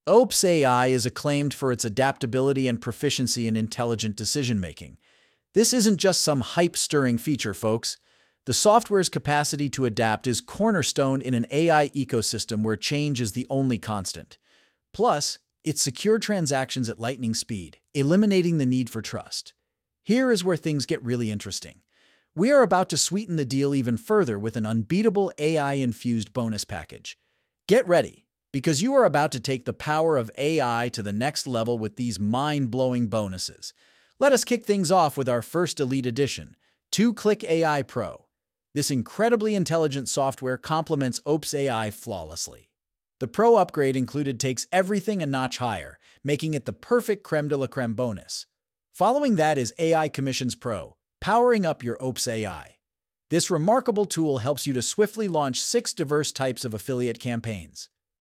OpenAI is acclaimed for its adaptability and proficiency in intelligent decision-making. This isn't just some hype-stirring feature, folks. The software's capacity to adapt is cornerstone in an AI ecosystem where change is the only constant. Plus, it secures transactions at lightning speed, eliminating the need for trust. Here is where things get really interesting. We are about to sweeten the deal even further with an unbeatable AI-infused bonus package. Get ready, because you are about to take the power of AI to the next level with these mind-blowing bonuses. Let us kick things off with our first Elite Edition, 2Click AI Pro. This incredibly intelligent software complements OpenAI flawlessly. The Pro upgrade included takes everything a notch higher, making it the perfect creme de la creme bonus. Following that is AI Commissions Pro, powering up your OpenAI. This remarkable tool helps you to swiftly launch 6 diverse types of affiliate campaigns.